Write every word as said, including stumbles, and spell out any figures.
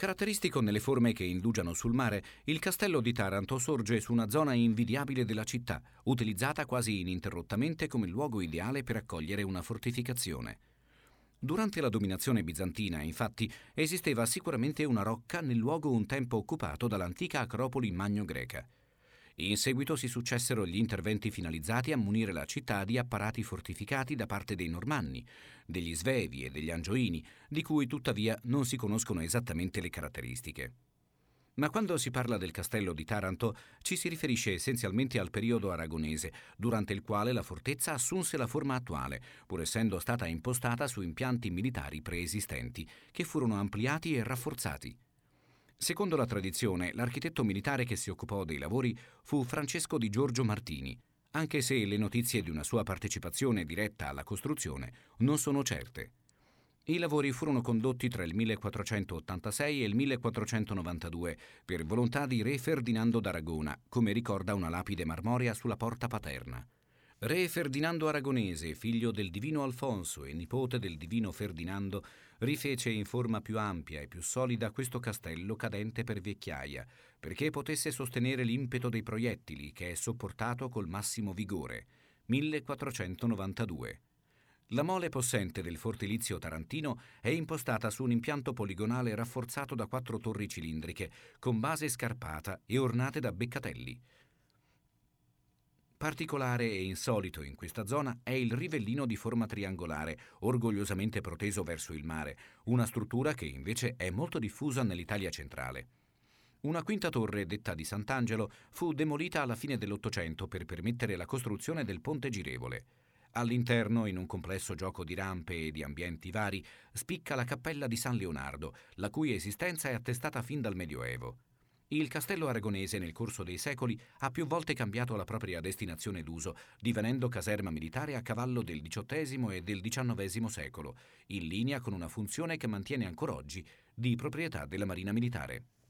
Caratteristico nelle forme che indugiano sul mare, il castello di Taranto sorge su una zona invidiabile della città, utilizzata quasi ininterrottamente come luogo ideale per accogliere una fortificazione. Durante la dominazione bizantina, infatti, esisteva sicuramente una rocca nel luogo un tempo occupato dall'antica acropoli magno-greca. In seguito si successero gli interventi finalizzati a munire la città di apparati fortificati da parte dei Normanni, degli Svevi e degli Angioini, di cui tuttavia non si conoscono esattamente le caratteristiche. Ma quando si parla del castello di Taranto ci si riferisce essenzialmente al periodo aragonese, durante il quale la fortezza assunse la forma attuale, pur essendo stata impostata su impianti militari preesistenti, che furono ampliati e rafforzati. Secondo la tradizione, l'architetto militare che si occupò dei lavori fu Francesco di Giorgio Martini, anche se le notizie di una sua partecipazione diretta alla costruzione non sono certe. I lavori furono condotti tra il millequattrocentottantasei e il millequattrocentonovantadue per volontà di re Ferdinando d'Aragona, come ricorda una lapide marmorea sulla porta paterna. Re Ferdinando Aragonese, figlio del divino Alfonso e nipote del divino Ferdinando, rifece in forma più ampia e più solida questo castello cadente per vecchiaia, perché potesse sostenere l'impeto dei proiettili, che è sopportato col massimo vigore. millequattrocentonovantadue. La mole possente del fortilizio tarantino è impostata su un impianto poligonale rafforzato da quattro torri cilindriche, con base scarpata e ornate da beccatelli. Particolare e insolito in questa zona è il rivellino di forma triangolare, orgogliosamente proteso verso il mare, una struttura che invece è molto diffusa nell'Italia centrale. Una quinta torre, detta di Sant'Angelo, fu demolita alla fine dell'Ottocento per permettere la costruzione del ponte girevole. All'interno, in un complesso gioco di rampe e di ambienti vari, spicca la cappella di San Leonardo, la cui esistenza è attestata fin dal Medioevo. Il castello aragonese nel corso dei secoli ha più volte cambiato la propria destinazione d'uso, divenendo caserma militare a cavallo del diciottesimo e del diciannovesimo secolo, in linea con una funzione che mantiene ancora oggi di proprietà della Marina Militare.